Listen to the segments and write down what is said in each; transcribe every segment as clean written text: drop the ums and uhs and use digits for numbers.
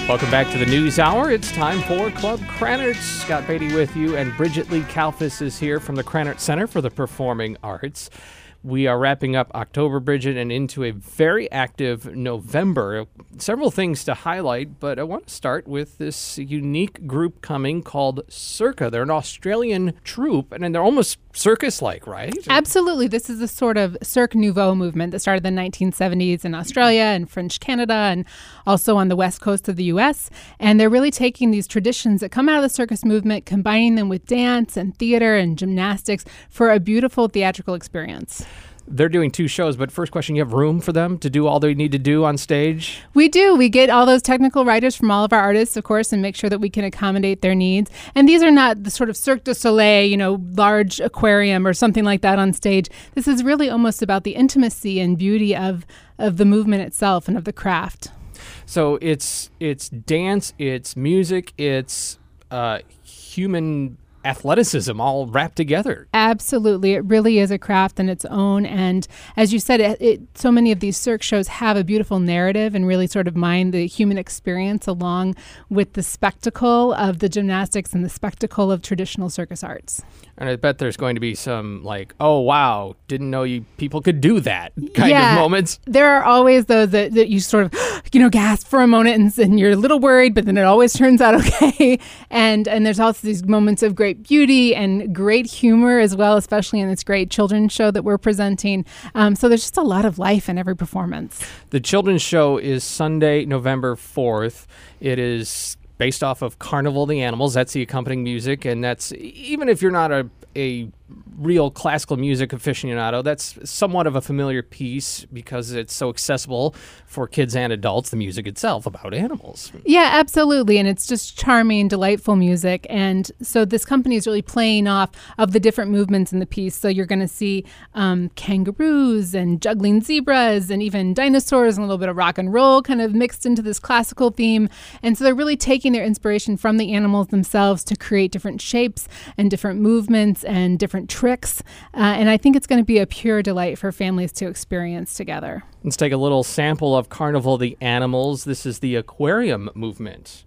Welcome back to the News Hour. It's time for Club Krannert. Scott Beatty with you, and Bridget Lee Kalfas is here from the Krannert Center for the Performing Arts. We are wrapping up October, Bridget, and into a very active November. Several things to highlight, but I want to start with this unique group coming called Circa. They're an Australian troupe, and they're almost circus-like, right? Absolutely. This is a sort of Cirque Nouveau movement that started in the 1970s in Australia and French Canada and also on the west coast of the U.S. And they're really taking these traditions that come out of the circus movement, combining them with dance and theater and gymnastics for a beautiful theatrical experience. They're doing 2 shows, but first question, you have room for them to do all they need to do on stage? We do. We get all those technical writers from all of our artists, of course, and make sure that we can accommodate their needs. And these are not the sort of Cirque du Soleil, large aquarium or something like that on stage. This is really almost about the intimacy and beauty of the movement itself and of the craft. So it's dance, it's music, it's human athleticism all wrapped together. Absolutely. It really is a craft in its own. And as you said, so many of these Cirque shows have a beautiful narrative and really sort of mine the human experience along with the spectacle of the gymnastics and the spectacle of traditional circus arts. And I bet there's going to be some like, oh, wow, didn't know people could do that kind of moments. There are always those that you sort of, gasp for a moment and you're a little worried, but then it always turns out okay. And there's also these moments of great beauty and great humor as well, especially in this great children's show that we're presenting. So there's just a lot of life in every performance. The children's show is Sunday, November 4th. It is based off of Carnival of the Animals. That's the accompanying music, and that's, even if you're not a real classical music aficionado, that's somewhat of a familiar piece because it's so accessible for kids and adults, the music itself about animals. Yeah, absolutely. And it's just charming, delightful music. And so this company is really playing off of the different movements in the piece. So you're going to see kangaroos and juggling zebras and even dinosaurs and a little bit of rock and roll kind of mixed into this classical theme. And so they're really taking their inspiration from the animals themselves to create different shapes and different movements and different tricks. And I think it's going to be a pure delight for families to experience together. Let's take a little sample of Carnival of the Animals. This is the aquarium movement.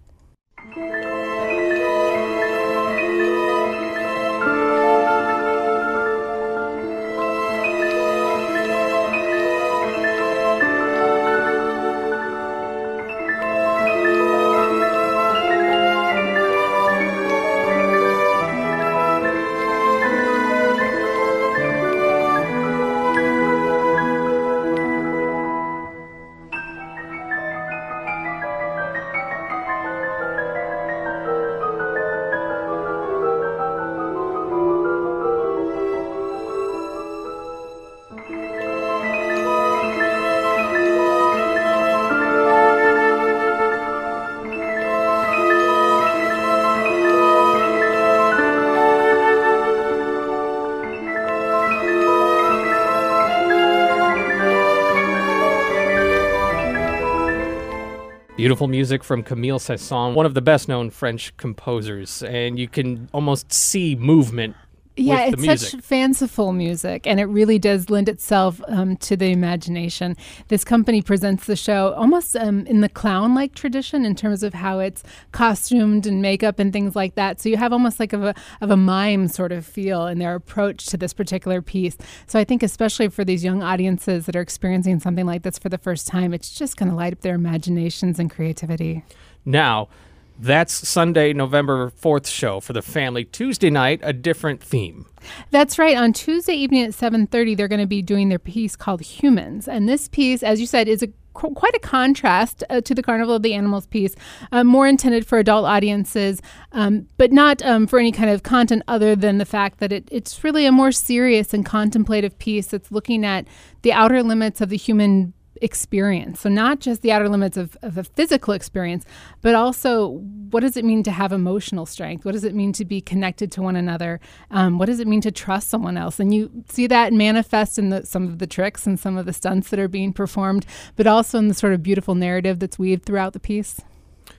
Beautiful music from Camille Saint-Saëns, one of the best-known French composers, and you can almost see movement with the music. It's such fanciful music, and it really does lend itself to the imagination. This company presents the show almost in the clown-like tradition in terms of how it's costumed and makeup and things like that. So you have almost like of a mime sort of feel in their approach to this particular piece. So I think especially for these young audiences that are experiencing something like this for the first time, it's just going to light up their imaginations and creativity. Now, that's Sunday, November 4th show for the family. Tuesday night, a different theme. That's right. On Tuesday evening at 7:30, they're going to be doing their piece called Humans. And this piece, as you said, is quite a contrast to the Carnival of the Animals piece, more intended for adult audiences, but not for any kind of content other than the fact that it's really a more serious and contemplative piece that's looking at the outer limits of the human experience. So not just the outer limits of a physical experience, but also what does it mean to have emotional strength? What does it mean to be connected to one another? What does it mean to trust someone else? And you see that manifest in some of the tricks and some of the stunts that are being performed, but also in the sort of beautiful narrative that's weaved throughout the piece.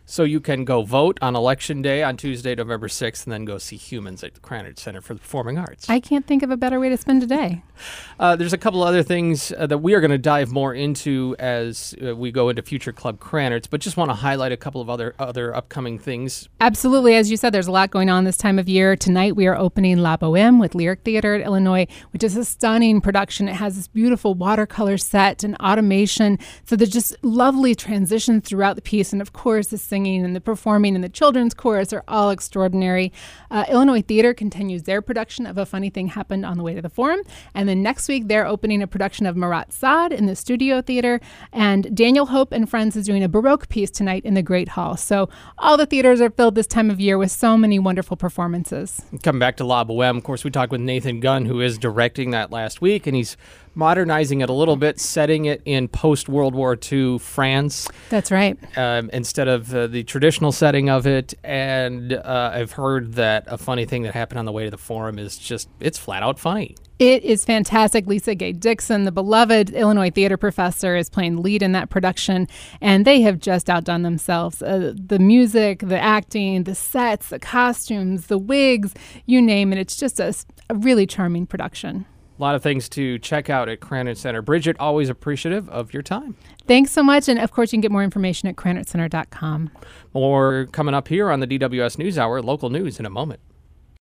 So you can go vote on Election Day on Tuesday, November 6th, and then go see Humans at the Krannert Center for the Performing Arts. I can't think of a better way to spend a day. There's a couple other things that we are going to dive more into as we go into future Club Krannerts, but just want to highlight a couple of other upcoming things. Absolutely. As you said, there's a lot going on this time of year. Tonight we are opening La Boheme with Lyric Theater at Illinois, which is a stunning production. It has this beautiful watercolor set and automation. So there's just lovely transitions throughout the piece. And of course, the singing and the performing and the children's chorus are all extraordinary. Illinois Theater continues their production of A Funny Thing Happened on the Way to the Forum. And then next week, they're opening a production of Marat Sade in the Studio Theater. And Daniel Hope and Friends is doing a Baroque piece tonight in the Great Hall. So all the theaters are filled this time of year with so many wonderful performances. Coming back to La Boheme, of course, we talked with Nathan Gunn, who is directing that last week, and he's modernizing it a little bit, setting it in post-World War II France. That's right. Instead of the traditional setting of it. And I've heard that A Funny Thing That Happened on the Way to the Forum is just, it's flat out funny. It is fantastic. Lisa Gay Dixon, the beloved Illinois theater professor, is playing lead in that production, and they have just outdone themselves. The music, the acting, the sets, the costumes, the wigs, you name it. It's just a really charming production. A lot of things to check out at Krannert Center. Bridget, always appreciative of your time. Thanks so much. And, of course, you can get more information at KrannertCenter.com. More coming up here on the DWS NewsHour. Local news in a moment.